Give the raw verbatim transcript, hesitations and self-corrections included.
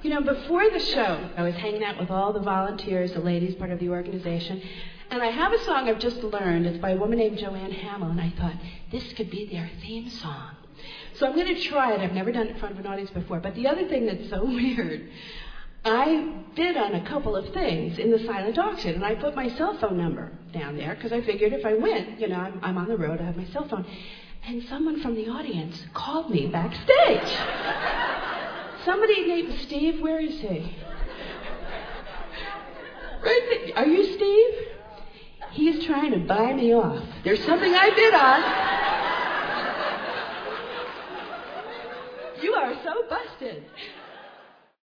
You know, before the show, I was hanging out with all the volunteers, the ladies, part of the organization, and I have a song I've just learned. It's by a woman named Joanne Hamill, and I thought, this could be their theme song. So I'm going to try it. I've never done it in front of an audience before. But the other thing that's so weird, I bid on a couple of things in the silent auction, and I put my cell phone number down there because I figured if I win, you know, I'm, I'm on the road, I have my cell phone. And someone from the audience called me backstage. Somebody named Steve, where is he? Right there. Are you Steve? He's trying to buy me off. There's something I bid on.